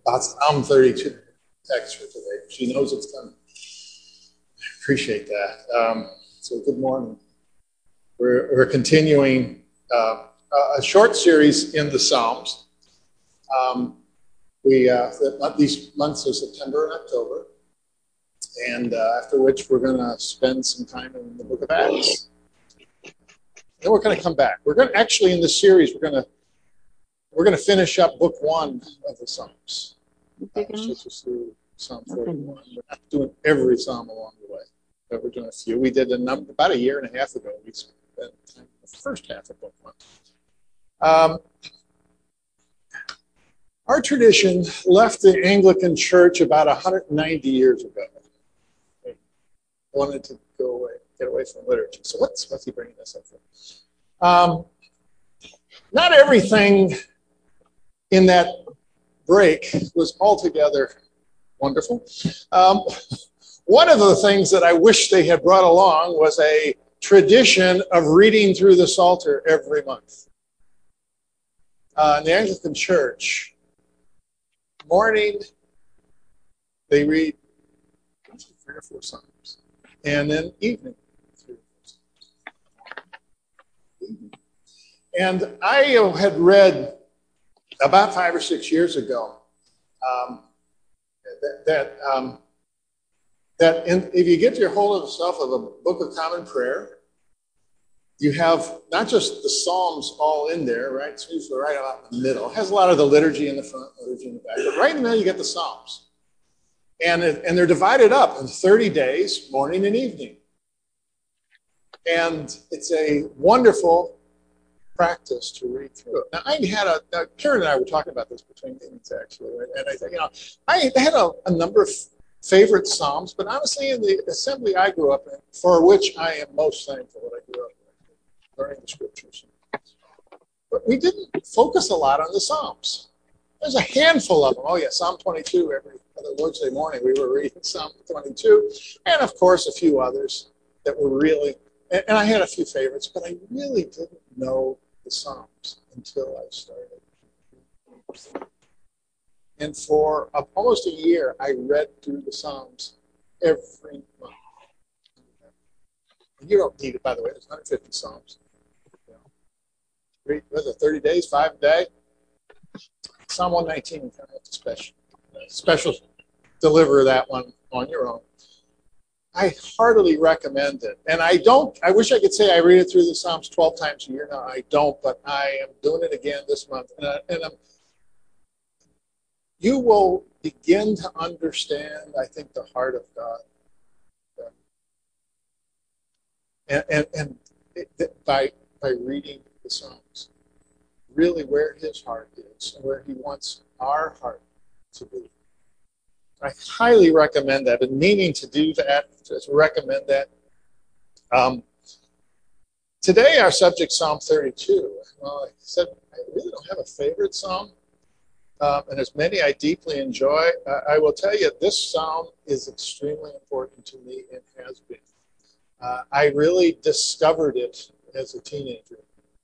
About Psalm 32 text for today. She knows it's coming. I appreciate that. So good morning. We're continuing a short series in the Psalms. These months are September and October, and after which we're going to spend some time in the Book of Acts. Then we're going to come back. We're going to actually in this series we're going to finish up Book 1 of the Psalms. Just through Psalm 41. We're not doing every psalm along the way, but we're doing a few. We did about a year and a half ago. We spent time in the first half of Book 1. Our tradition left the Anglican Church about 190 years ago. They wanted to get away from liturgy. So what's he bringing this up for? Not everything in that break was altogether wonderful. One of the things that I wish they had brought along was a tradition of reading through the Psalter every month. In the Anglican Church, morning, they read 3 or 4 Psalms, and then evening, 3 or 4 Psalms. And I had read about 5 or 6 years ago if you get your hold of yourself of a Book of Common Prayer, you have not just the Psalms all in there, right? It's usually right about in the middle. It has a lot of the liturgy in the front, liturgy in the back, but right in the middle you get the Psalms. And they're divided up in 30 days, morning and evening. And it's a wonderful practice to read through it. Now, Karen and I were talking about this between meetings, actually, and I think, I had a number of favorite Psalms, but honestly, in the assembly I grew up in, for which I am most thankful that I grew up in, learning the Scriptures. But we didn't focus a lot on the Psalms. There's a handful of them. Oh, yeah, Psalm 22, every other Lord's Day morning, we were reading Psalm 22, and, of course, a few others that were really, and I had a few favorites, but I really didn't know the Psalms until I started. And for almost a year, I read through the Psalms every month. And you don't need it, by the way. There's 150 Psalms. Read, was it 30 days, 5 a day? Psalm 119, you kind of have to special deliver that one on your own. I heartily recommend it. And I wish I could say I read it through the Psalms 12 times a year. No, I don't, but I am doing it again this month. You will begin to understand, I think, the heart of God. By reading the Psalms, really where his heart is and where he wants our heart to be. I highly recommend that. And meaning to do that, just recommend that. Today our subject, Psalm 32. Well, I said I really don't have a favorite psalm, and as many I deeply enjoy. I will tell you, this psalm is extremely important to me and has been. I really discovered it as a teenager.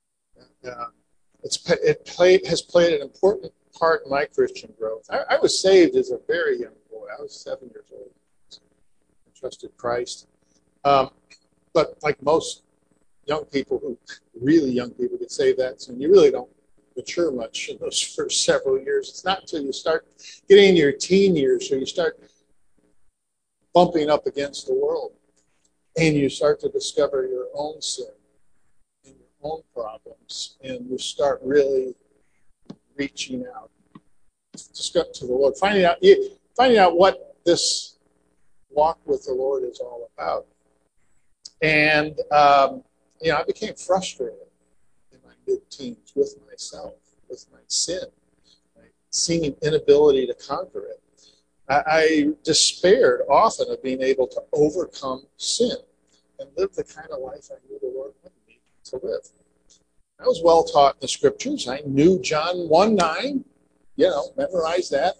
It has played an important part in my Christian growth. I was saved as a very young boy. I was 7 years old. I trusted Christ. But like most really young people get saved that soon, you really don't mature much in those first several years. It's not until you start getting into your teen years, so you start bumping up against the world, and you start to discover your own sin and your own problems, and you start really reaching out to the Lord, finding out what this walk with the Lord is all about. And I became frustrated in my mid-teens with myself, with my sin, my seeming inability to conquer it. I despaired often of being able to overcome sin and live the kind of life I knew the Lord wanted me to live. I was well taught in the Scriptures. I knew John 1:9, memorized that.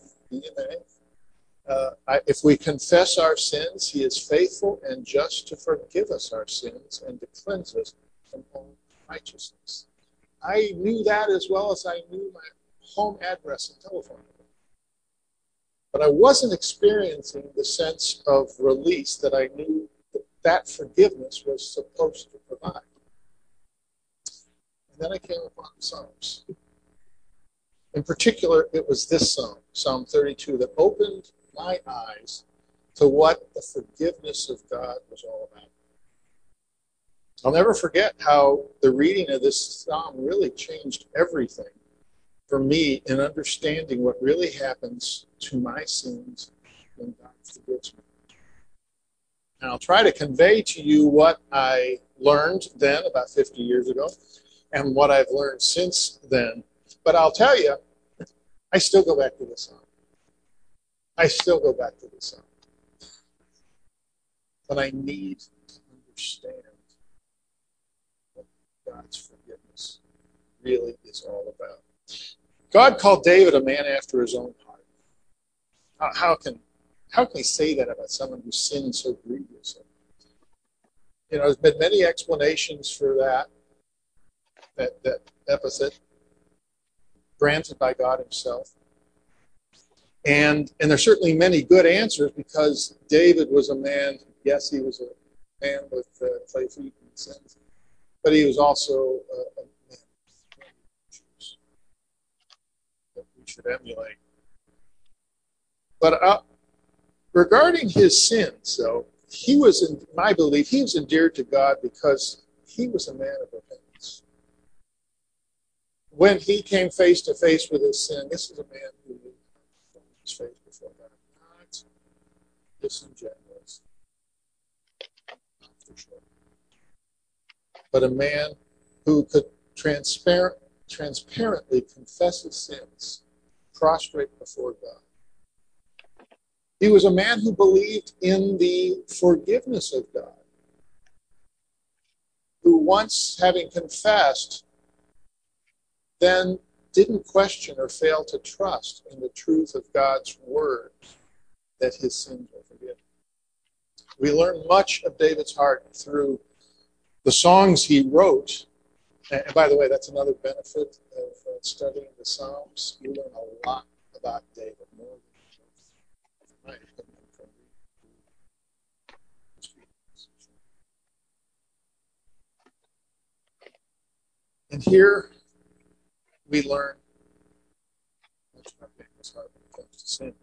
If we confess our sins, he is faithful and just to forgive us our sins and to cleanse us from all righteousness. I knew that as well as I knew my home address and telephone number. But I wasn't experiencing the sense of release that I knew that forgiveness was supposed to provide. And then I came upon the Psalms. In particular, it was this psalm, Psalm 32, that opened my eyes to what the forgiveness of God was all about. I'll never forget how the reading of this psalm really changed everything for me in understanding what really happens to my sins when God forgives me. And I'll try to convey to you what I learned then, about 50 years ago, and what I've learned since then. But I'll tell you, I still go back to this psalm. I still go back to this psalm. But I need to understand what God's forgiveness really is all about. God called David a man after his own heart. How can he say that about someone who sinned so grievously? You know, there's been many explanations for that epithet granted by God himself. And there's certainly many good answers, because David was a man, yes, he was a man with clay feet and sins, but he was also a man with virtues that we should emulate. But regarding his sins, though, he was, in my belief, he was endeared to God because he was a man of repentance. When he came face to face with his sin, this is a man who knew his face before God. Not disingenuous, not for sure, but a man who could transparently confess his sins, prostrate before God. He was a man who believed in the forgiveness of God, who once having confessed, then didn't question or fail to trust in the truth of God's word that his sins were forgiven. We learn much of David's heart through the songs he wrote. And by the way, that's another benefit of studying the Psalms. You learn a lot about David, more than, in my opinion, from and here we learn much about David's heart when it comes to sin.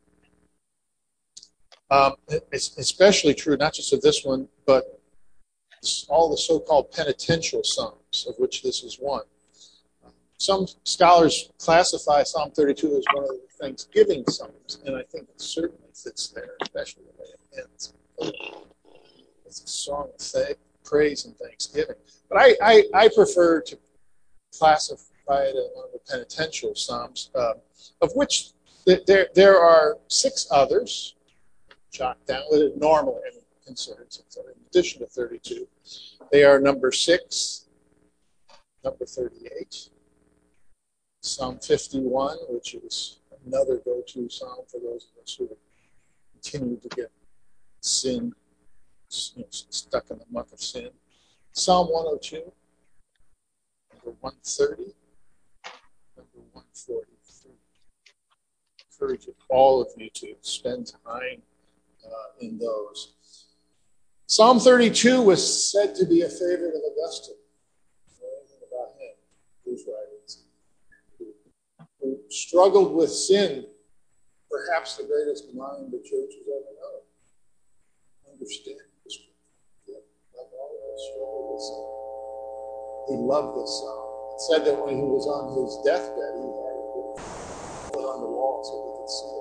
It's especially true, not just of this one, but all the so-called penitential psalms, of which this is one. Some scholars classify Psalm 32 as one of the thanksgiving psalms, and I think it certainly fits there, especially the way it ends. It's a song of praise and thanksgiving. But I prefer to classify it as one of the penitential psalms, of which there are 6 others, jot down with it normally considered, in addition to 32. They are number 6, number 38, Psalm 51, which is another go-to psalm for those of us who continue to get sin, stuck in the muck of sin. Psalm 102, number 130, number 143. I encourage all of you to spend time in those. Psalm 32 was said to be a favorite of Augustine. Anything about him, whose writings, who struggled with sin, perhaps the greatest mind the church has ever known. Understand this. Like all of us struggle with sin. He loved this psalm. It said that when he was on his deathbed, he had it put on the wall so he could see it.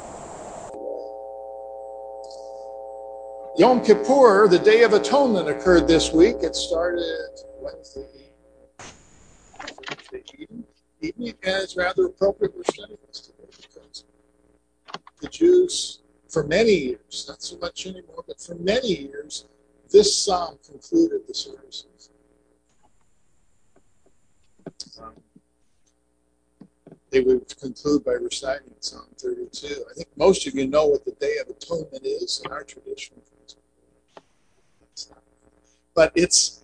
Yom Kippur, the Day of Atonement, occurred this week. It started Wednesday evening, and it's rather appropriate we're studying this today, because the Jews, for many years, not so much anymore, but for many years, this psalm concluded the services. They would conclude by reciting Psalm 32. I think most of you know what the Day of Atonement is in our tradition. But it's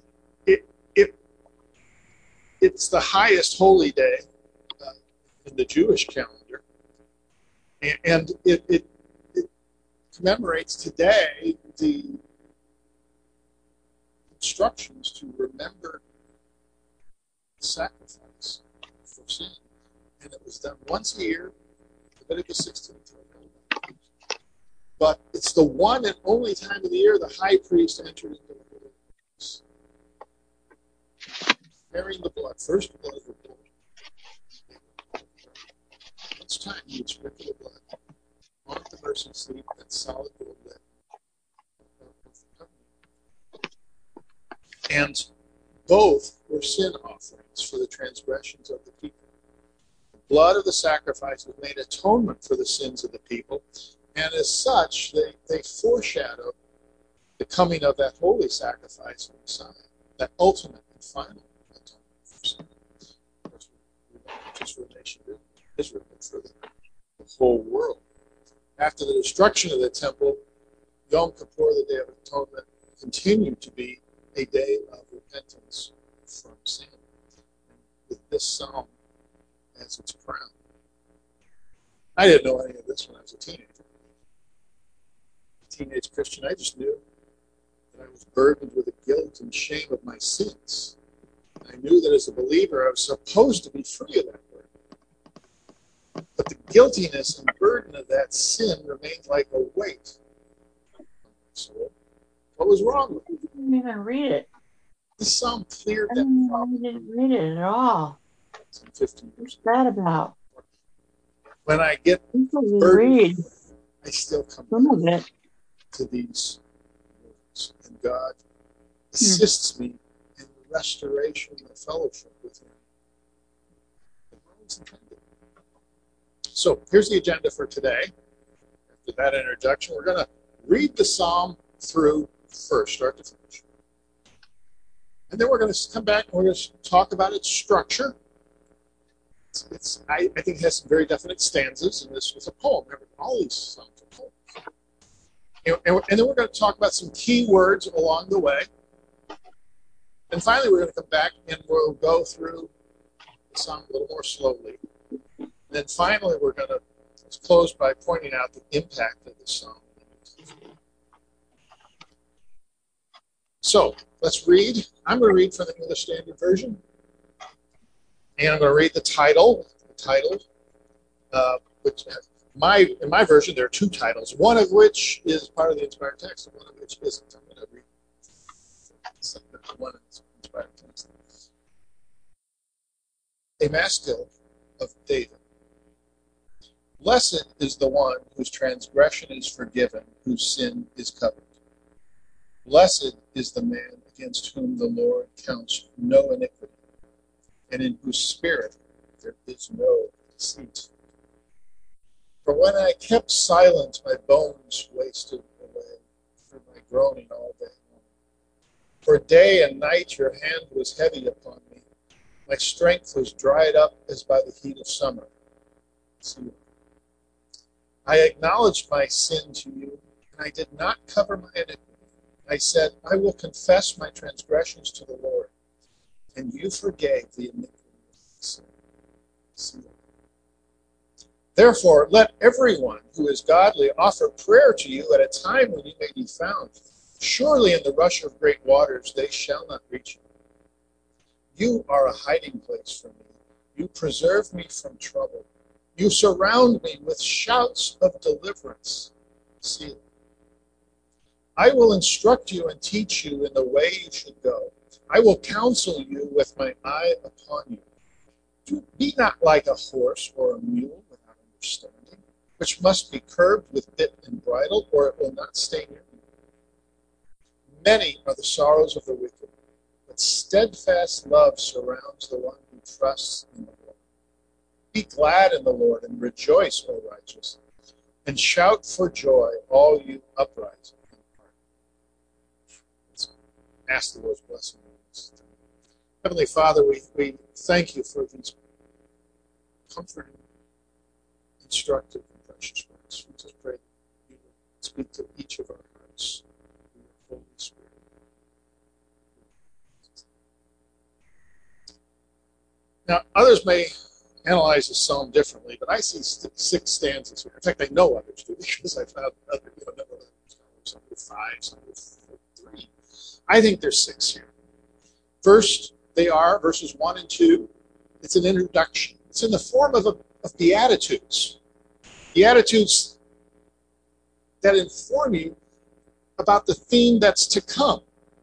the highest holy day in the Jewish calendar. And it commemorates today the instructions to remember the sacrifice for sin. And it was done once a year, Leviticus 16. But it's the one and only time of the year the high priest entered into the holy place, carrying the blood, first blood of the bull. Each time he would sprinkle the blood on the mercy seat, that solid gold lid. And both were sin offerings for the transgressions of the people. The blood of the sacrifices made atonement for the sins of the people, and as such, they foreshadow the coming of that holy sacrifice of the Messiah, that ultimate and final atonement for sin. Not just for the nation of Israel, but for the whole world. After the destruction of the temple, Yom Kippur, the Day of Atonement, continued to be a day of repentance from sin. And with this psalm as its crown. I didn't know any of this when I was a teenager. Teenage Christian, I just knew that I was burdened with the guilt and shame of my sins. I knew that as a believer I was supposed to be free of that burden. But the guiltiness and burden of that sin remained like a weight on my soul. What was wrong with it? I didn't even read it. This psalm cleared that problem. I didn't read it at all. Some 15 years What's that about? When I get People burdened, read I still come some of back it. to these words. And God assists me in the restoration of fellowship with Him. So here's the agenda for today. After that introduction, we're going to read the psalm through first, start to finish. And then we're going to come back and we're going to talk about its structure. I think it has some very definite stanzas, and this was a poem. Remember, all these songs are poems. And then we're going to talk about some key words along the way. And finally, we're going to come back and we'll go through the song a little more slowly. And then finally, we're going to close by pointing out the impact of the song. So let's read. I'm going to read from the English Standard Version. And I'm going to read the title. Which in my version, there are two titles, one of which is part of the inspired text and one of which isn't. I'm going to read one of the inspired text. A Maskil of David. Blessed is the one whose transgression is forgiven, whose sin is covered. Blessed is the man against whom the Lord counts no iniquity, and in whose spirit there is no deceit. For when I kept silent, my bones wasted away through my groaning all day long. For day and night your hand was heavy upon me. My strength was dried up as by the heat of summer. I acknowledged my sin to you, and I did not cover my iniquity. I said, I will confess my transgressions to the Lord, and you forgave the iniquity of my sin. Therefore, let everyone who is godly offer prayer to you at a time when you may be found. Surely in the rush of great waters they shall not reach you. You are a hiding place for me. You preserve me from trouble. You surround me with shouts of deliverance. Selah. I will instruct you and teach you in the way you should go. I will counsel you with my eye upon you. Be not like a horse or a mule without understanding, which must be curbed with bit and bridle, or it will not stay near you. Many are the sorrows of the wicked, but steadfast love surrounds the one who trusts in the Lord. Be glad in the Lord and rejoice, O righteous, and shout for joy, all you upright in heart. Let's ask the Lord's blessing on this. Heavenly Father, we thank you for these comforting, instructive, and precious words. We just pray that you will speak to each of our hearts through your Holy Spirit. Now, others may analyze the psalm differently, but I see six stanzas here. In fact, I know others do because I found other, some with five, some with three. I think there's six here. First, they are verses 1 and 2. It's an introduction. It's in the form of Beatitudes. Beatitudes that inform you about the theme that's to come.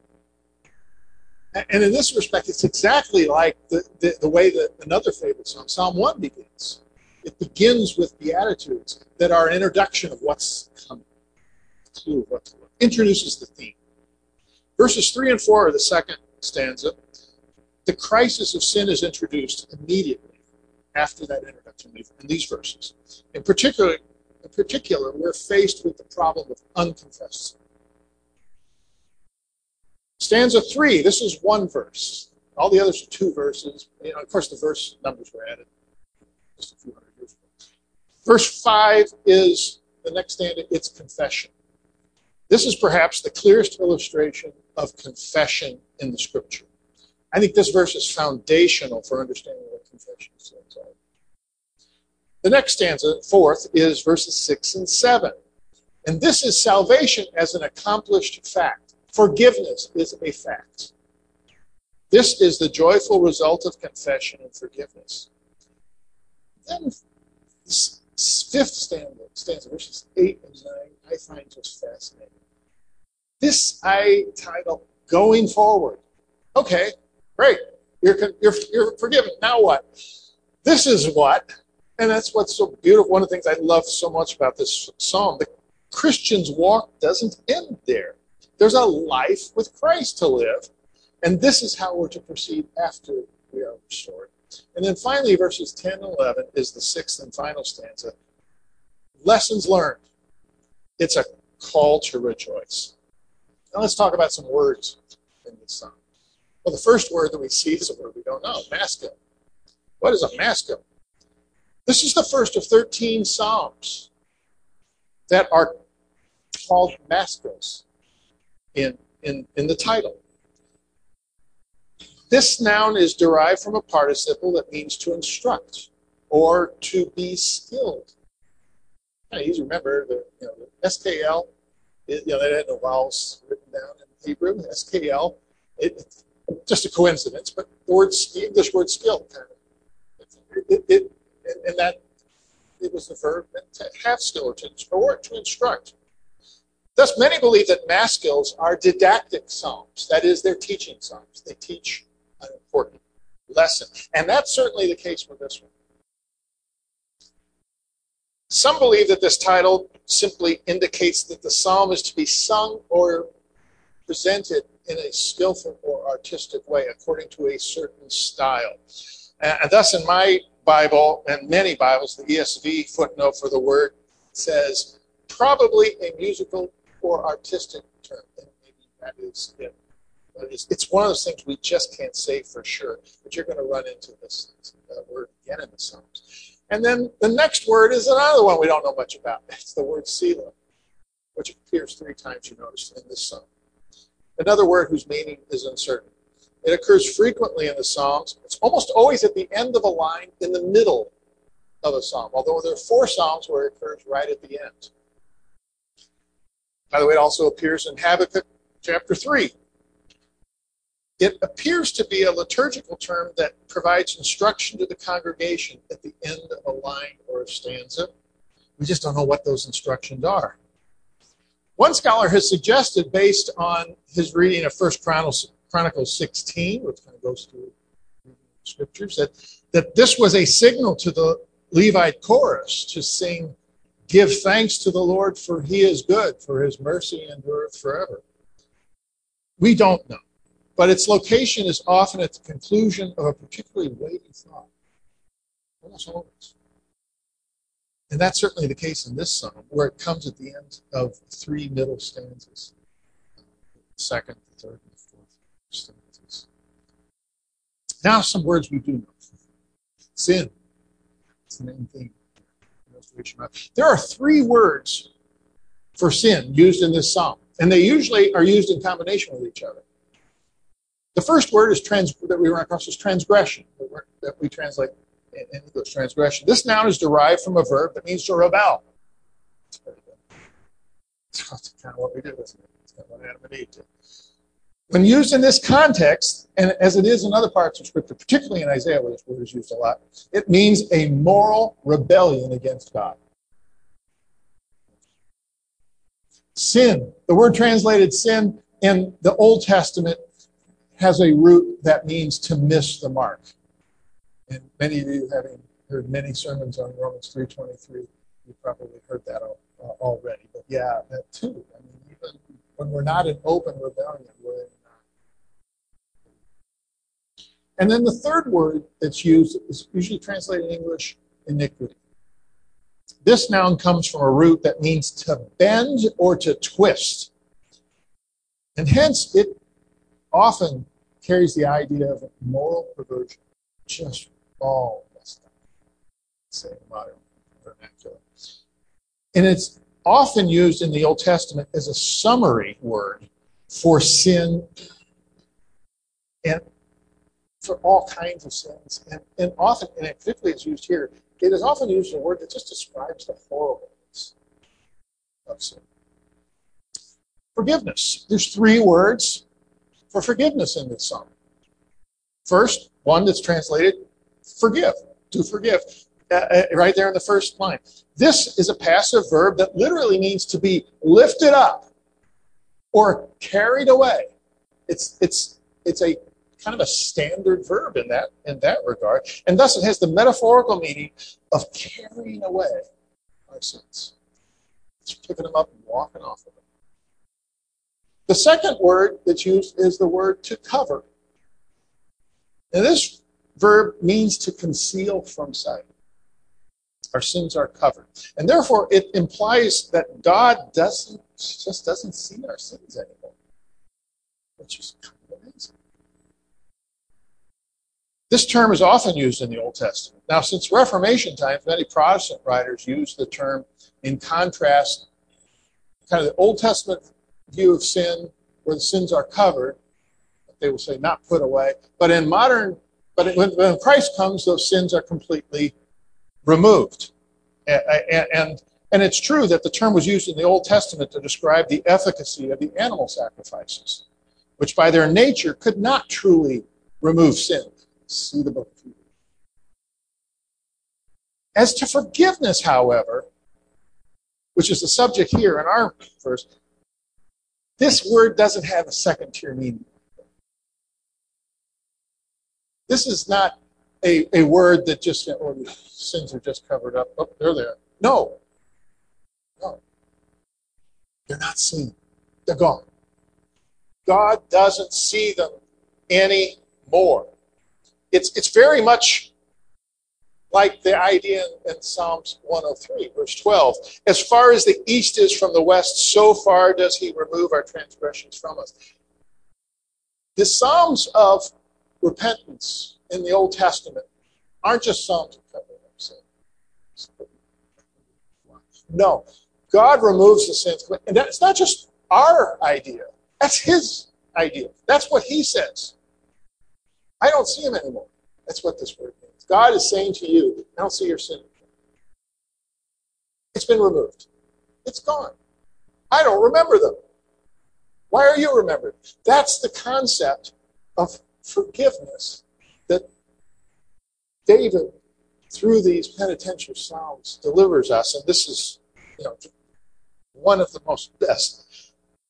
And in this respect, it's exactly like the way that another favorite song, Psalm 1, begins. It begins with Beatitudes that are an introduction of what's coming. Introduces the theme. Verses 3 and 4 are the second stanza. The crisis of sin is introduced immediately after that introduction in these verses. In particular, we're faced with the problem of unconfessed sin. Stanza 3, this is one verse. All the others are two verses. Of course, the verse numbers were added just a few hundred years ago. Verse 5 is the next stanza, it's confession. This is perhaps the clearest illustration of confession in the Scripture. I think this verse is foundational for understanding what confession is. The next stanza, fourth, is verses 6 and 7. And this is salvation as an accomplished fact. Forgiveness is a fact. This is the joyful result of confession and forgiveness. Then, fifth stanza, verses 8 and 9, I find just fascinating. This I title, Going Forward. Okay, great. You're forgiven. Now what? This is what, and that's what's so beautiful. One of the things I love so much about this psalm, the Christian's walk doesn't end there. There's a life with Christ to live, and this is how we're to proceed after we are restored. And then finally, verses 10 and 11 is the sixth and final stanza. Lessons learned. It's a call to rejoice. Now let's talk about some words in this psalm. Well, the first word that we see is a word we don't know, maskil. What is a maskil? This is the first of 13 psalms that are called maskils in the title. This noun is derived from a participle that means to instruct or to be skilled. Kind of easy to remember the SKL. They had no vowels written down in Hebrew. SKL. Just a coincidence, but the English word skill kind of. And that it was the verb to have skill or to instruct. Thus, many believe that maskils are didactic psalms. That is, they're teaching psalms. They teach an important lesson. And that's certainly the case with this one. Some believe that this title simply indicates that the psalm is to be sung or presented in a skillful or artistic way according to a certain style. And thus, in my Bible and many Bibles, the ESV footnote for the word says, probably a musical or artistic term. And maybe that is it. But it's one of those things we just can't say for sure. But you're going to run into this word again in the Psalms. And then the next word is another one we don't know much about. It's the word Selah, which appears 3 times, you noticed, in this psalm. Another word whose meaning is uncertain. It occurs frequently in the Psalms. It's almost always at the end of a line in the middle of a psalm, although there are 4 psalms where it occurs right at the end. By the way, it also appears in Habakkuk chapter 3. It appears to be a liturgical term that provides instruction to the congregation at the end of a line or a stanza. We just don't know what those instructions are. One scholar has suggested, based on his reading of 1 Chronicles 16, which kind of goes through the scriptures, that this was a signal to the Levite chorus to sing, "Give thanks to the Lord, for he is good, for his mercy endureth forever." We don't know, but its location is often at the conclusion of a particularly weighty thought. Almost always. And that's certainly the case in this psalm, where it comes at the end of 3 middle stanzas. The second, the third, and the fourth stanzas. Now some words we do know. Sin. It's the main thing. There are 3 words for sin used in this psalm, and they usually are used in combination with each other. The first word is that we run across is transgression, the word that we translate in English transgression. This noun is derived from a verb that means to rebel. That's pretty good. That's kind of what we did, isn't it? That's kind of what Adam and Eve did. When used in this context, and as it is in other parts of Scripture, particularly in Isaiah where this word is used a lot, it means a moral rebellion against God. Sin, the word translated sin in the Old Testament has a root that means to miss the mark. And many of you, having heard many sermons on Romans 3:23, you probably heard that already. But yeah, that too. I mean, even when we're not in open rebellion, we're in. And then the third word that's used is usually translated in English, iniquity. This noun comes from a root that means to bend or to twist. And hence, it often carries the idea of moral perversion. Just all messed up, say in modern vernacular. And it's often used in the Old Testament as a summary word for sin and for all kinds of sins. And often, and particularly it's used here, it is often used as a word that just describes the horribleness of sin. Forgiveness. There's three words for forgiveness in this psalm. First, one that's translated forgive, to forgive, right there in the first line. This is a passive verb that literally means to be lifted up or carried away. It's a kind of a standard verb in that regard, and thus it has the metaphorical meaning of carrying away our sins. It's picking them up and walking off of them. The second word that's used is the word to cover. And this verb means to conceal from sight. Our sins are covered. And therefore, it implies that God just doesn't see our sins anymore, which is kind of amazing. This term is often used in the Old Testament. Now, since Reformation times, many Protestant writers use the term in contrast, kind of the Old Testament view of sin, where the sins are covered. They will say not put away. But in modern, when Christ comes, those sins are completely removed. And it's true that the term was used in the Old Testament to describe the efficacy of the animal sacrifices, which by their nature could not truly remove sin. See the book. As to forgiveness, however, which is the subject here in our verse, this word doesn't have a second-tier meaning. This is not a word that just, oh, the sins are just covered up. Oh, they're there. No. They're not seen. They're gone. God doesn't see them anymore. It's very much like the idea in Psalms 103, verse 12. As far as the east is from the west, so far does he remove our transgressions from us. The Psalms of repentance in the Old Testament aren't just Psalms of covering up sin. No, God removes the sins. And that's not just our idea. That's his idea. That's what he says. I don't see him anymore. That's what this word means. God is saying to you, I don't see your sin. It's been removed. It's gone. I don't remember them. Why are you remembered? That's the concept of forgiveness that David, through these penitential psalms, delivers us. And this is, one of the most best.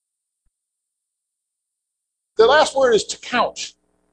The last word is to count.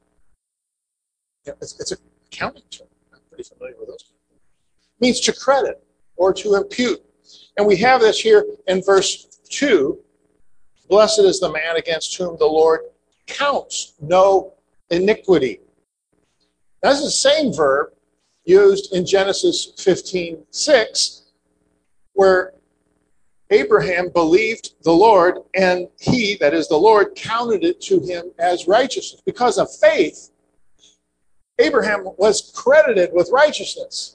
It's a accounting term. I'm pretty familiar with those. It means to credit or to impute. And we have this here in verse 2. Blessed is the man against whom the Lord counts no iniquity. That's the same verb used in Genesis 15:6, where Abraham believed the Lord, and he, that is the Lord, counted it to him as righteousness. Because of faith, Abraham was credited with righteousness.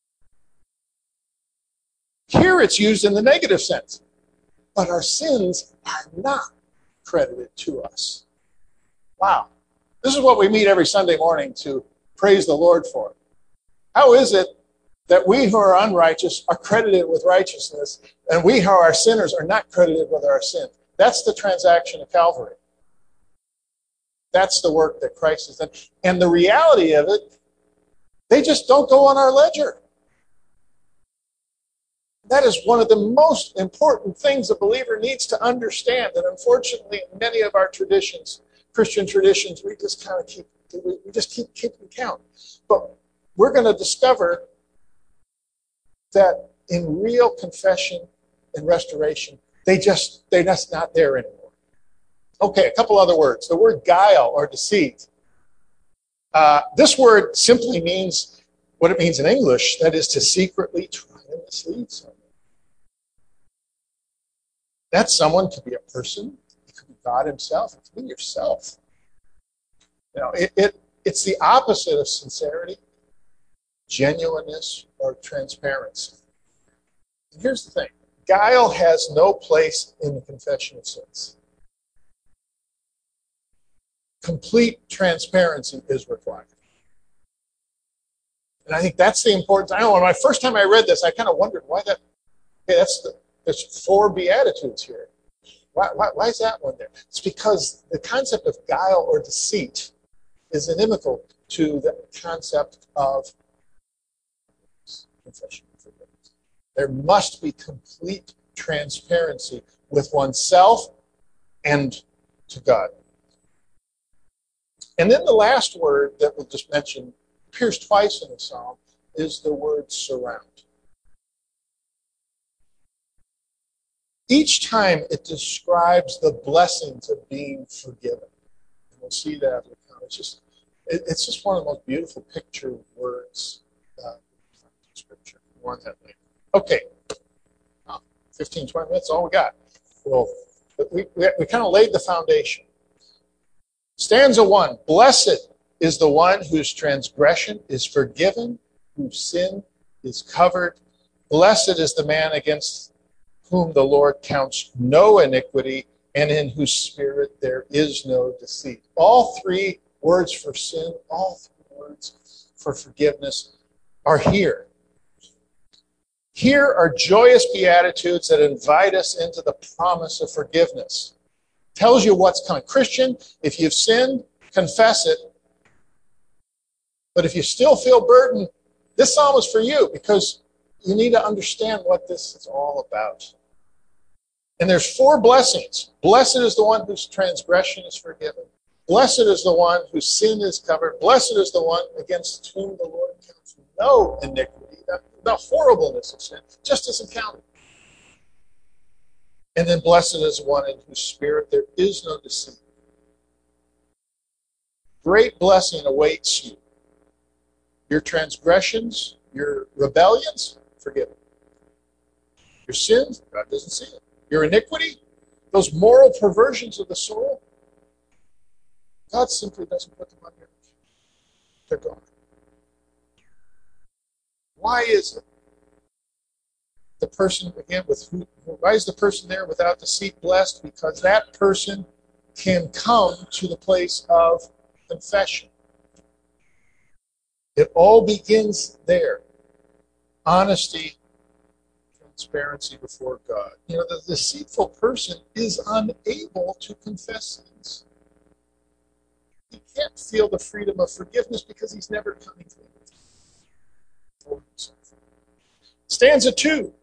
Here it's used in the negative sense. But our sins are not credited to us. Wow. This is what we meet every Sunday morning to praise the Lord for. How is it that we who are unrighteous are credited with righteousness, and we who are sinners are not credited with our sin? That's the transaction of Calvary. That's the work that Christ has done. And the reality of it, they just don't go on our ledger. That is one of the most important things a believer needs to understand. And unfortunately, in many of our traditions, Christian traditions, we just kind of keep keeping count. But we're going to discover that in real confession and restoration, they're just not there anymore. Okay, a couple other words. The word guile or deceit. This word simply means what it means in English, that is to secretly try and mislead someone. That someone could be a person, it could be God himself, it could be yourself. You know, it's the opposite of sincerity, genuineness, or transparency. And here's the thing. Guile has no place in the confession of sins. Complete transparency is required. And I think that's the importance. I know when my first time I read this, I kind of wondered why that. Okay, there's 4 Beatitudes here. Why is that one there? It's because the concept of guile or deceit is inimical to the concept of confession and forgiveness. There must be complete transparency with oneself and to God. And then the last word that we'll just mention, appears twice in the psalm, is the word surround. Each time it describes the blessings of being forgiven. And we'll see that. It's just one of the most beautiful picture words in Scripture. More on that later. Okay. 15, 20 minutes, all we got. Well, we kind of laid the foundation. Stanza 1. Blessed is the one whose transgression is forgiven, whose sin is covered. Blessed is the man against whom the Lord counts no iniquity, and in whose spirit there is no deceit. All 3 words for sin, all 3 words for forgiveness are here. Here are joyous beatitudes that invite us into the promise of forgiveness. Tells you what's coming. Christian, if you've sinned, confess it. But if you still feel burdened, this psalm is for you because you need to understand what this is all about. And there's 4 blessings. Blessed is the one whose transgression is forgiven. Blessed is the one whose sin is covered. Blessed is the one against whom the Lord counts no iniquity. The horribleness of sin just isn't counted. And then blessed is the one in whose spirit there is no deceit. Great blessing awaits you. Your transgressions, your rebellions, forgiven. Your sins, God doesn't see it. Your iniquity, those moral perversions of the soul, God simply doesn't put them on your life. They're gone. Why is it? The person, again, why is the person there without deceit blessed? Because that person can come to the place of confession. It all begins there. Honesty, transparency before God. You know, the deceitful person is unable to confess sins. He can't feel the freedom of forgiveness because he's never coming to it for himself. Stanza 2.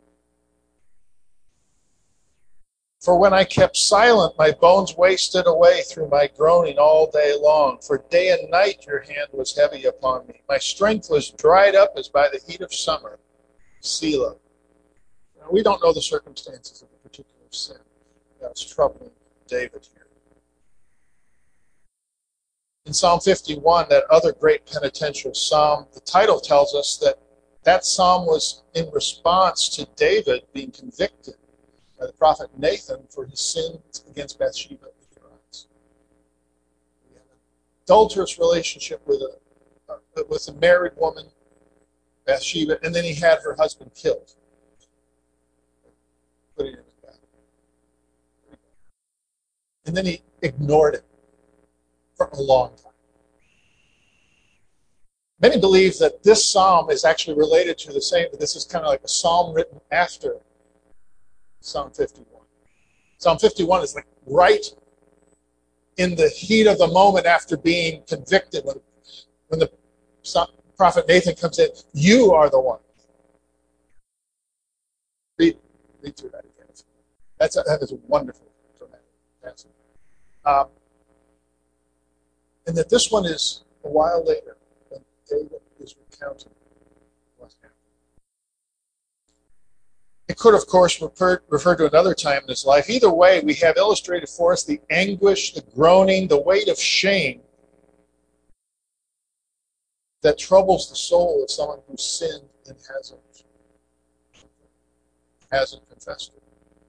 For when I kept silent, my bones wasted away through my groaning all day long. For day and night your hand was heavy upon me. My strength was dried up as by the heat of summer. Selah. Now, we don't know the circumstances of a particular sin that's troubling David here. In Psalm 51, that other great penitential psalm, the title tells us that that psalm was in response to David being convicted by the prophet Nathan for his sins against Bathsheba with Uriah. He had an adulterous relationship with a married woman, Bathsheba, and then he had her husband killed. Put it in his back. And then he ignored it for a long time. Many believe that this psalm is actually related to the same, but this is kind of like a psalm written after Psalm 51. Psalm 51 is like right in the heat of the moment after being convicted, when the prophet Nathan comes in. You are the one. Read through that again. That is a wonderful, dramatic passage. And that this one is a while later, when David is recounting what happened. It could, of course, refer to another time in his life. Either way, we have illustrated for us the anguish, the groaning, the weight of shame that troubles the soul of someone who sinned and hasn't confessed it.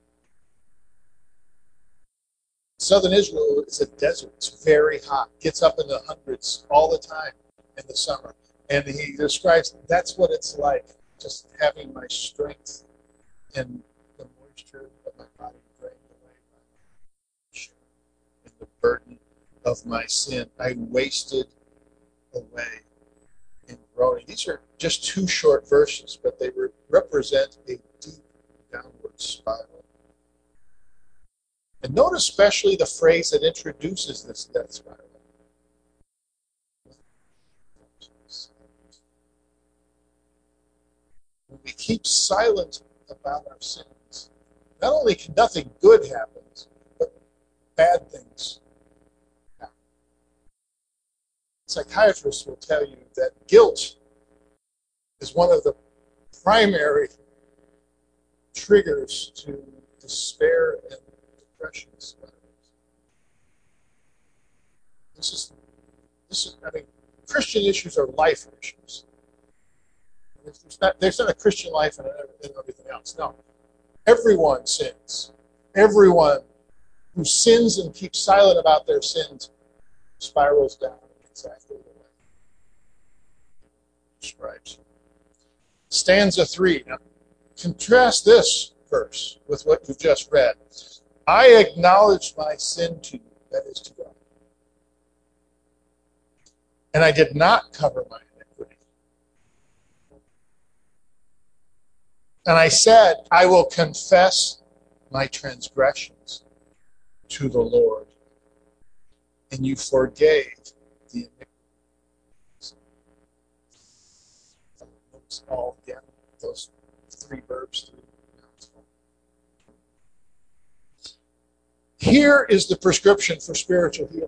Southern Israel is a desert. It's very hot. Gets up in the hundreds all the time in the summer. And he describes that's what it's like, just having my strength and the moisture of my body drained away by shame and the burden of my sin. I wasted away in groaning. These are just 2 short verses, but they represent a deep downward spiral. And note especially the phrase that introduces this death spiral. When we keep silent about our sins, not only can nothing good happen, but bad things happen. Psychiatrists will tell you that guilt is one of the primary triggers to despair and depression spirals. I mean, Christian issues are life issues. There's not a Christian life and everything else. No. Everyone sins. Everyone who sins and keeps silent about their sins spirals down exactly the way it describes. Stanza 3. Now, contrast this verse with what you've just read. I acknowledged my sin to you, that is to God. And I did not cover my iniquity. And I said, I will confess my transgressions to the Lord. And you forgave the iniquities. Notice all again, those 3 verbs. Here is the prescription for spiritual healing.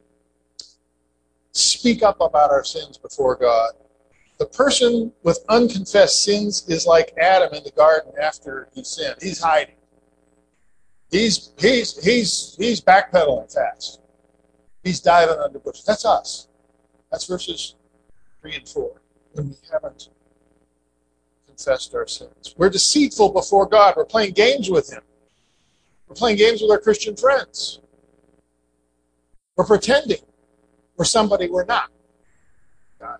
Speak up about our sins before God. The person with unconfessed sins is like Adam in the garden after he sinned. He's hiding. He's backpedaling fast. He's diving under bushes. That's us. That's verses 3 and 4. When we haven't confessed our sins. We're deceitful before God. We're playing games with him. We're playing games with our Christian friends. We're pretending we're somebody we're not. God.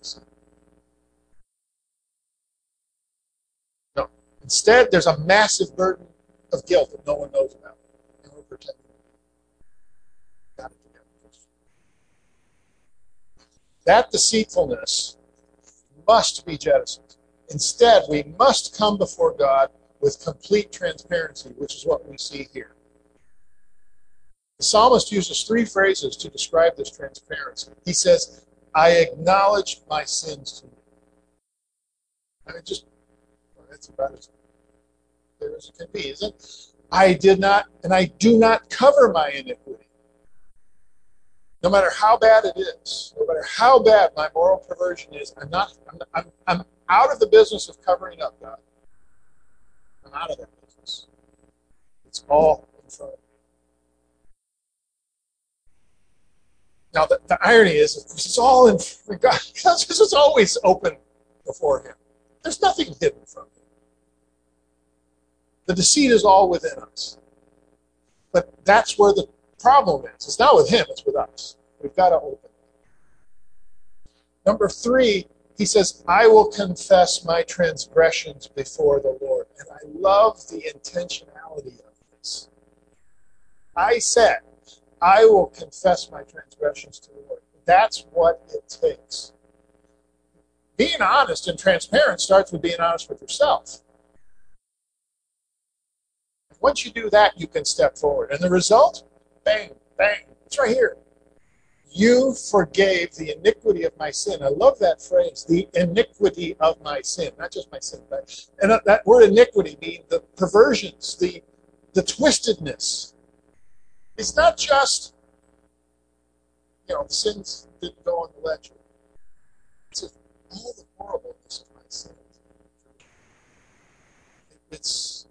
No. Instead, there's a massive burden of guilt that no one knows about. And we're pretending. Got it together. That deceitfulness must be jettisoned. Instead, we must come before God with complete transparency, which is what we see here. The psalmist uses 3 phrases to describe this transparency. He says, I acknowledge my sins to you. I mean, that's about as clear as it can be, isn't it? I did not, and I do not cover my iniquity. No matter how bad it is, no matter how bad my moral perversion is, I'm out of the business of covering up, God. I'm out of that business. It's all in front of me. Now, the irony is, it's all in God. This is always open before him. There's nothing hidden from him. The deceit is all within us. But that's where the problem is. It's not with him, it's with us. We've got to open it. Number 3, he says, I will confess my transgressions before the Lord. And I love the intentionality of this. I said, I will confess my transgressions to the Lord. That's what it takes. Being honest and transparent starts with being honest with yourself. Once you do that, you can step forward. And the result? Bang, bang. It's right here. You forgave the iniquity of my sin. I love that phrase, the iniquity of my sin. Not just my sin, but and that word iniquity means the perversions, the twistedness. It's not just, the sins didn't go on the ledger. It's all the horribleness of my sin. It's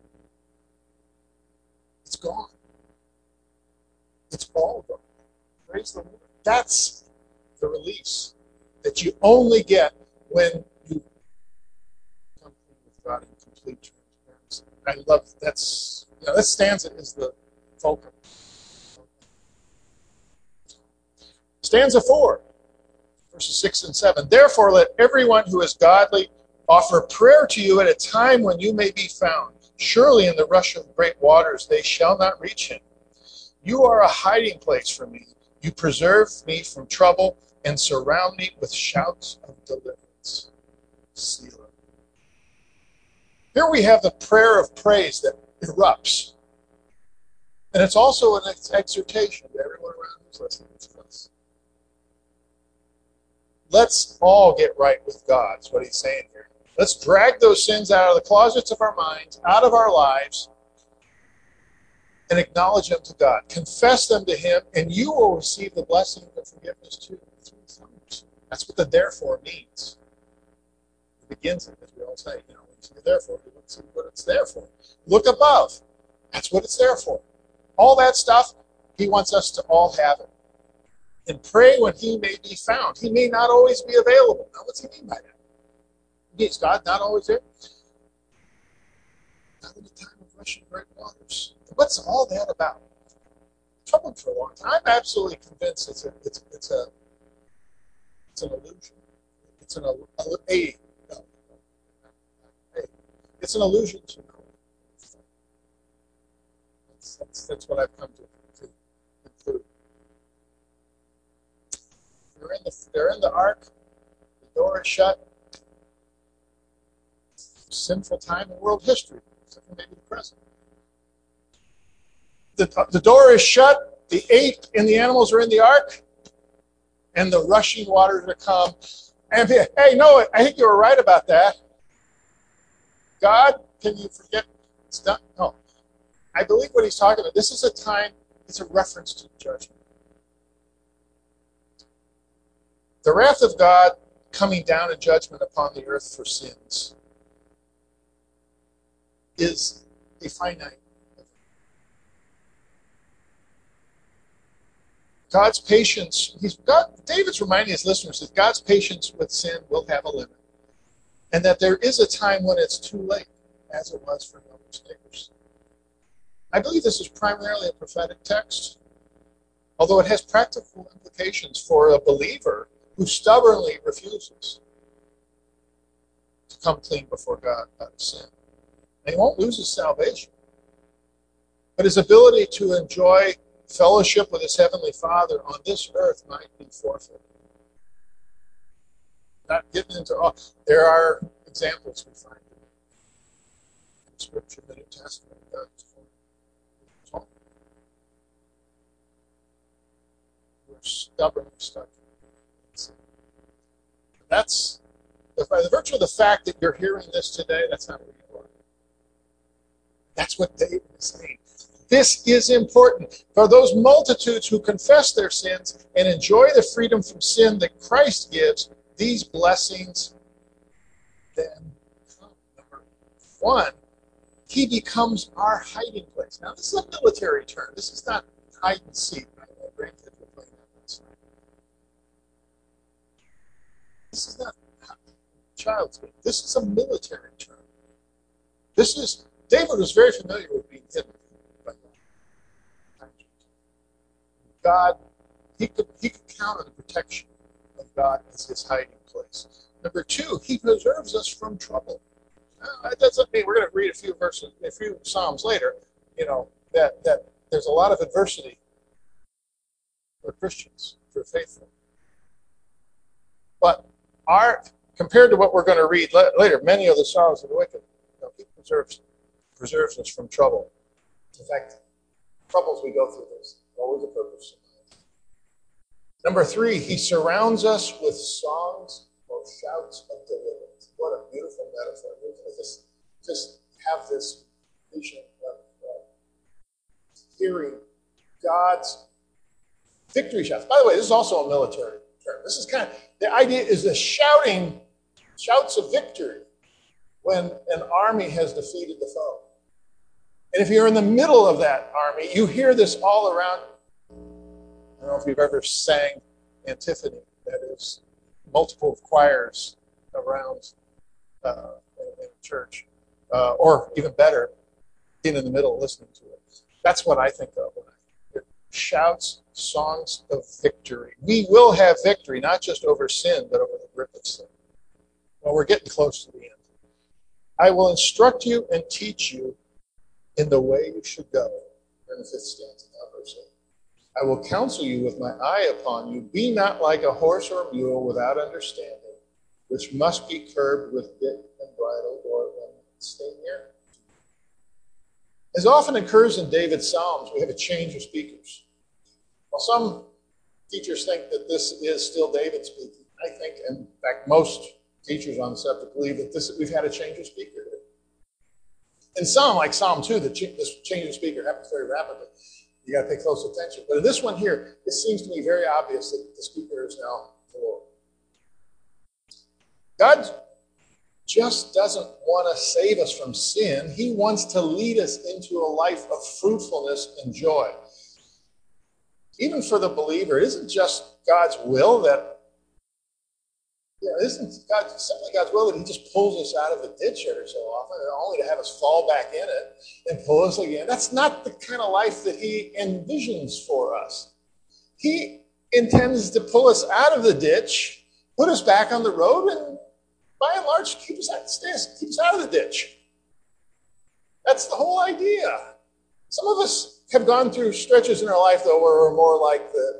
gone. It's all gone. Praise the Lord. That's the release that you only get when you come with God in complete transparency. I love that's that stanza is the fulcrum. Stanza 4, verses 6 and 7. Therefore, let everyone who is godly offer prayer to you at a time when you may be found. Surely in the rush of great waters they shall not reach him. You are a hiding place for me. You preserve me from trouble and surround me with shouts of deliverance. Selah. Here we have the prayer of praise that erupts. And it's also an exhortation to everyone around who's listening to us. Let's all get right with God, is what he's saying here. Let's drag those sins out of the closets of our minds, out of our lives, and acknowledge them to God. Confess them to him, and you will receive the blessing of forgiveness too. That's what the therefore means. It begins it, as we all say, when you see the therefore, you see what it's there for. Look above. That's what it's there for. All that stuff, he wants us to all have it. And pray when he may be found. He may not always be available. Now, what's he mean by that? Is God not always there? Not in the time of rushing great waters. What's all that about? Troubled for a long time. I'm absolutely convinced it's an illusion. It's an illusion to know. That's what I've come to conclude. They're in the ark. The door is shut. Sinful time in world history, except for maybe the present. The door is shut. The ape and the animals are in the ark, and the rushing waters are come. And hey, no, I think you were right about that. God, can you forget? It's done. No, I believe what he's talking about. This is a time. It's a reference to judgment. The wrath of God coming down in judgment upon the earth for sins is a finite event. God's patience, David's reminding his listeners that God's patience with sin will have a limit, and that there is a time when it's too late, as it was for Noah's neighbors. I believe this is primarily a prophetic text, although it has practical implications for a believer who stubbornly refuses to come clean before God out of sin. And he won't lose his salvation, but his ability to enjoy fellowship with his heavenly Father on this earth might be forfeited. Not getting into all. There are examples we find in Scripture, the New Testament. We're stubbornly stuck. That's by the virtue of the fact that you're hearing this today. That's not where you are. That's what David is saying. This is important for those multitudes who confess their sins and enjoy the freedom from sin that Christ gives. These blessings then come. Number one, he becomes our hiding place. Now, this is a military term. This is not hide and seek. My grandkids were playing that last night. This is not child's game. This is a military term. David was very familiar with being hidden by God. He could count on the protection of God as his hiding place. Number two, he preserves us from trouble. That doesn't mean we're going to read a few Psalms later, that there's a lot of adversity for Christians, for faithful. But compared to what we're going to read later, many are the sorrows of the wicked. He preserves us from trouble. In fact, troubles we go through, there's always a purpose. Number 3, he surrounds us with songs or shouts of deliverance. What a beautiful metaphor. Just have this vision of hearing God's victory shouts. By the way, this is also a military term. This is the idea is the shouts of victory when an army has defeated the foe. And if you're in the middle of that army, you hear this all around. I don't know if you've ever sang antiphony, that is multiple choirs around in church, or even better, being in the middle listening to it. That's what I think of when I hear shouts, songs of victory. We will have victory, not just over sin, but over the grip of sin. Well, we're getting close to the end. I will instruct you and teach you in the way you should go. In the 5th stanza, verse 8. I will counsel you with my eye upon you. Be not like a horse or a mule without understanding, which must be curbed with bit and bridle, or stay near. As often occurs in David's Psalms, we have a change of speakers. Well, some teachers think that this is still David speaking. I think, in fact, most teachers on the subject believe that we've had a change of speaker here. In some, like Psalm 2, this change of speaker happens very rapidly. You got to pay close attention. But in this one here, it seems to me very obvious that the speaker is now the Lord. God just doesn't want to save us from sin. He wants to lead us into a life of fruitfulness and joy. Even for the believer, it isn't just God's will that, isn't simply God's will that he just pulls us out of the ditch every so often, and only to have us fall back in it and pull us again. That's not the kind of life that he envisions for us. He intends to pull us out of the ditch, put us back on the road, and by and large, keep us out of the ditch. That's the whole idea. Some of us have gone through stretches in our life, though, where we're more like the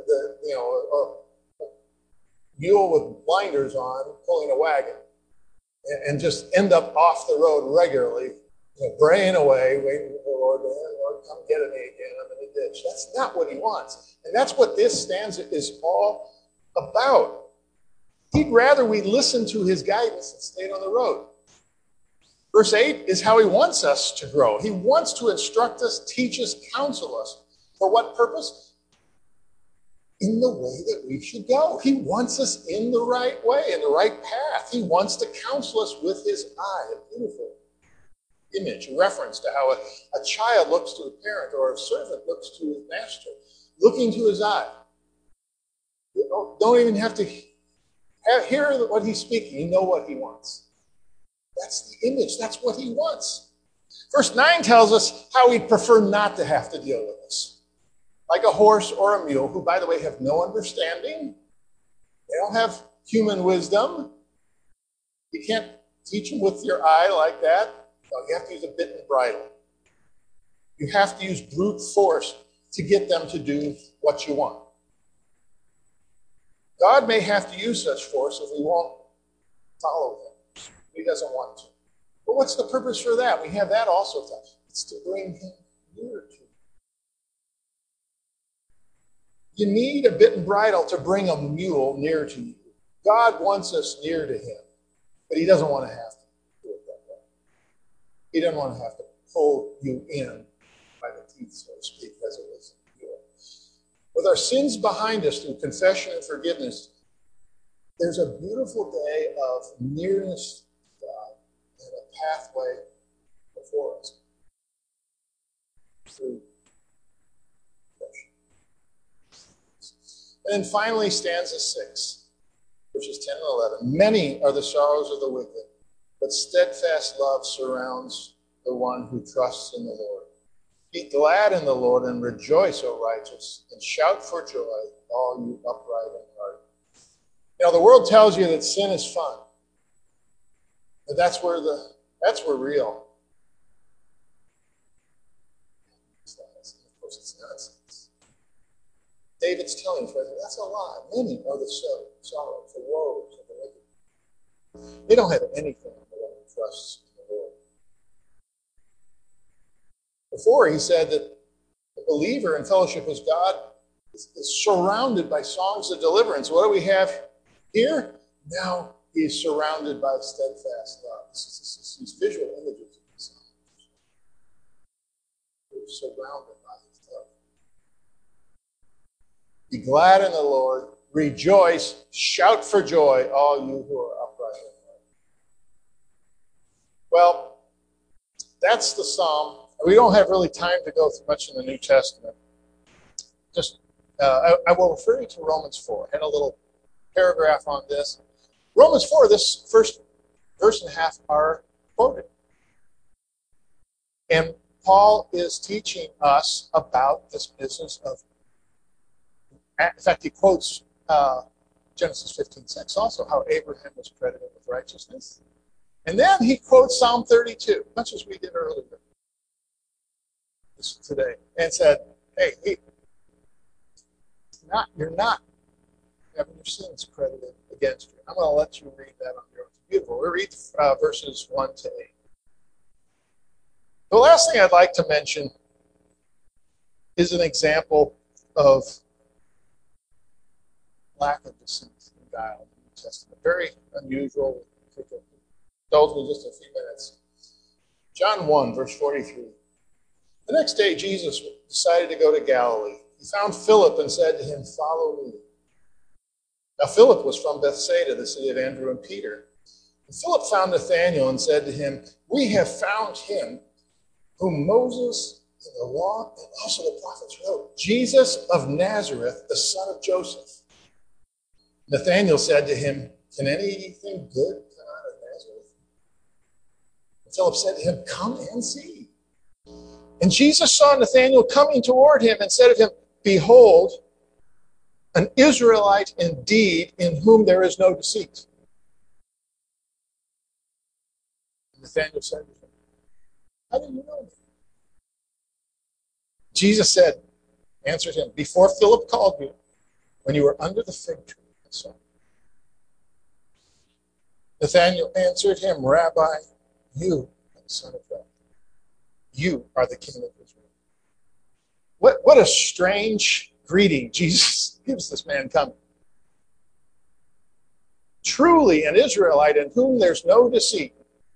mule with blinders on, pulling a wagon, and just end up off the road regularly, braying away, waiting for the Lord, Lord, come get at me again, I'm in the ditch. That's not what he wants. And that's what this stanza is all about. He'd rather we listen to his guidance and stay on the road. Verse 8 is how he wants us to grow. He wants to instruct us, teach us, counsel us. For what purpose? In the way that we should go. He wants us in the right way, in the right path. He wants to counsel us with his eye. A beautiful image, a reference to how a child looks to a parent or a servant looks to his master, looking to his eye. You don't even have to hear what he's speaking. You know what he wants. That's the image. That's what he wants. Verse 9 tells us how he'd prefer not to have to deal with us. Like a horse or a mule, who, by the way, have no understanding. They don't have human wisdom. You can't teach them with your eye like that. No, you have to use a bit and bridle. You have to use brute force to get them to do what you want. God may have to use such force if we won't follow him. He doesn't want to. But what's the purpose for that? We have that also. It's to bring him nearer to you. You need a bit and bridle to bring a mule near to you. God wants us near to him, but he doesn't want to have to do it that way. He doesn't want to have to pull you in by the teeth, so to speak, as it was a mule. With our sins behind us through confession and forgiveness, there's a beautiful day of nearness to God and a pathway before us through confession. And then finally, stanza 6, verses 10 and 11. Many are the sorrows of the wicked, but steadfast love surrounds the one who trusts in the Lord. Be glad in the Lord and rejoice, O righteous, and shout for joy, all you upright in heart. The world tells you that sin is fun, but that's where real. Of course, it's nonsense. David's telling Frederick, that's a lie. Many are the sorrows, the woes of the wicked. They don't have anything on the Lord who trusts in the Lord. Before, he said that the believer in fellowship with God is surrounded by songs of deliverance. What do we have here? Now he's surrounded by steadfast love. These visual images of the Psalms. We're surrounded by his love. Be glad in the Lord. Rejoice. Shout for joy, all you who are upright in heart. Well, that's the psalm. We don't have really time to go through much in the New Testament. I will refer you to Romans 4. I had a little paragraph on this. Romans 4, this first verse and a half are quoted. And Paul is teaching us about this business of, in fact, he quotes Genesis 15:6 also, how Abraham was credited with righteousness. And then he quotes Psalm 32, much as we did earlier today, and said, hey, you're not having your sins credited against you. I'm going to let you read that on your own. It's beautiful. We'll read verses 1 to 8. The last thing I'd like to mention is an example of lack of deceit and guile in the New Testament. Very unusual. Indulge me just a few minutes. John 1, verse 43. The next day, Jesus decided to go to Galilee. He found Philip and said to him, "Follow me." Now Philip was from Bethsaida, the city of Andrew and Peter. And Philip found Nathanael and said to him, "We have found him whom Moses and the law and also the prophets wrote, Jesus of Nazareth, the son of Joseph." Nathanael said to him, "Can anything good come out of Nazareth?" And Philip said to him, "Come and see." And Jesus saw Nathanael coming toward him and said to him, "Behold, an Israelite indeed, in whom there is no deceit." And Nathanael said to him, "How do you know me?" Jesus answered him, "Before Philip called you, when you were under the fig tree, I saw you." Nathanael answered him, "Rabbi, you are the Son of God. You are the King of Israel." What a strange greeting Jesus gives this man coming. Truly an Israelite in whom there's no deceit.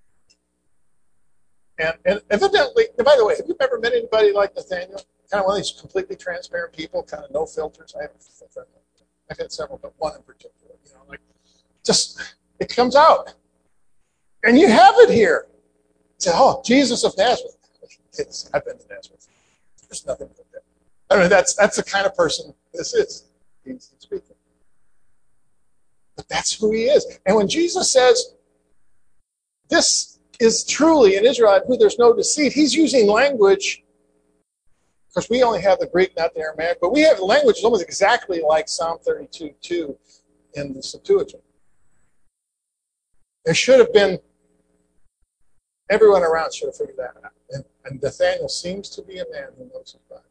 And evidently, by the way, have you ever met anybody like Nathanael? Kind of one of these completely transparent people, kind of no filters. I've had several, but one in particular. Just it comes out. And you have it here. Say, "Oh, Jesus of Nazareth." I've been to Nazareth. There's nothing good there. I mean, that's the kind of person this is. He's speaking. But that's who he is. And when Jesus says, this is truly an Israelite who there's no deceit, he's using language, because we only have the Greek, not the Aramaic, but we have language almost exactly like Psalm 32:2 in the Septuagint. There should have been, everyone around should have figured that out. And Nathanael seems to be a man who knows his Bible.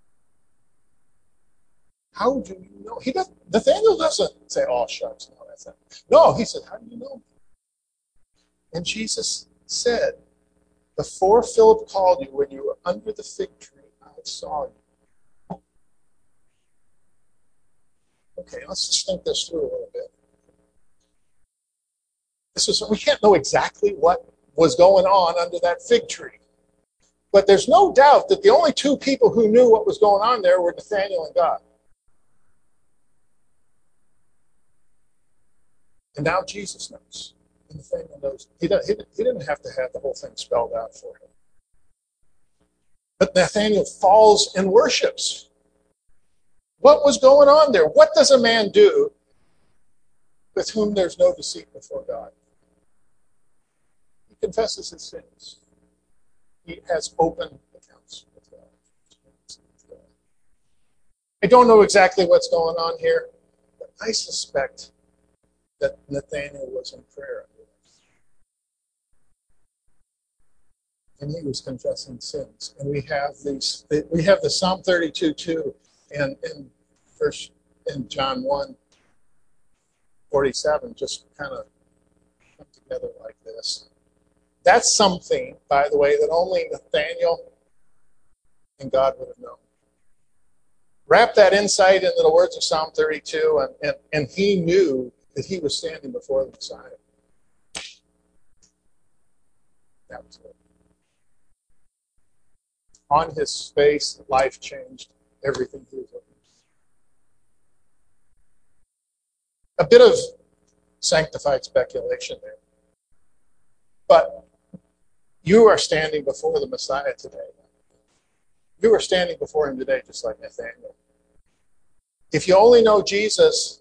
How do you know? Nathanael doesn't say, "Oh, shucks, no, that's not." No, he said, "How do you know me?" And Jesus said, "Before Philip called you, when you were under the fig tree, I saw you." Okay, let's just think this through a little bit. We can't know exactly what was going on under that fig tree. But there's no doubt that the only two people who knew what was going on there were Nathanael and God. And now Jesus knows. And Nathanael knows. He didn't have to have the whole thing spelled out for him. But Nathanael falls and worships. What was going on there? What does a man do with whom there's no deceit before God? He confesses his sins. He has open accounts with God. I don't know exactly what's going on here, but I suspect that Nathanael was in prayer. And he was confessing sins. And we have the Psalm 32:2 and in John 1:47 just kind of together like this. That's something, by the way, that only Nathaniel and God would have known. Wrap that insight into the words of Psalm 32, and he knew that he was standing before the Messiah. That was it. On his face, life changed. Everything he was looking for. A bit of sanctified speculation there. But you are standing before the Messiah today. You are standing before him today just like Nathaniel. If you only know Jesus,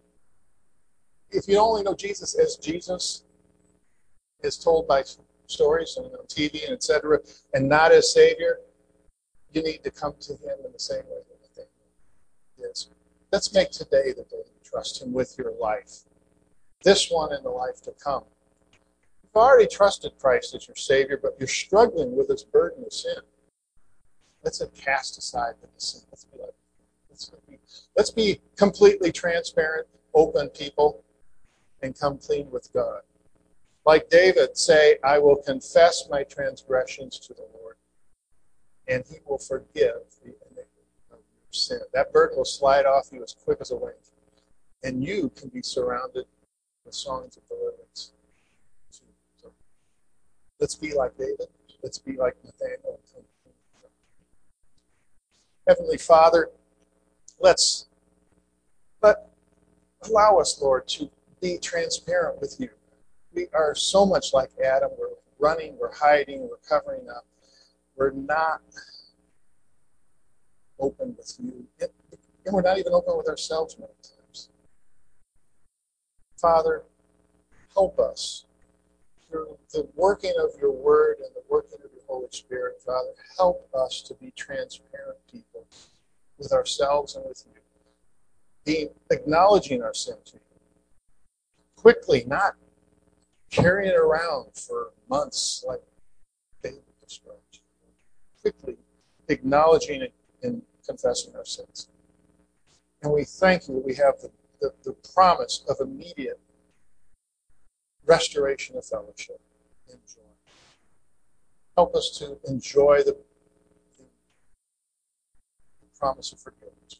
as Jesus is told by stories and on TV and etc., and not as Savior, you need to come to him in the same way that Nathaniel is. Let's make today the day you trust him with your life. This one and the life to come. You've already trusted Christ as your Savior, but you're struggling with this burden of sin. Let's cast aside the sin. Let's be completely transparent, open people, and come clean with God. Like David, say, I will confess my transgressions to the Lord, and he will forgive the iniquity of your sin. That burden will slide off you as quick as a wing, and you can be surrounded with songs of deliverance. So let's be like David. Let's be like Nathaniel. Heavenly Father, allow us, Lord, to be transparent with you. We are so much like Adam. We're running, we're hiding, we're covering up. We're not open with you. And we're not even open with ourselves many times. Father, help us through the working of your word and the working of your Holy Spirit. Father, help us to be transparent people with ourselves and with you. Acknowledging our sin to you. Quickly, not carrying it around for months like David described. Quickly acknowledging it and confessing our sins. And we thank you that we have the promise of immediate restoration of fellowship and joy. Help us to enjoy the promise of forgiveness.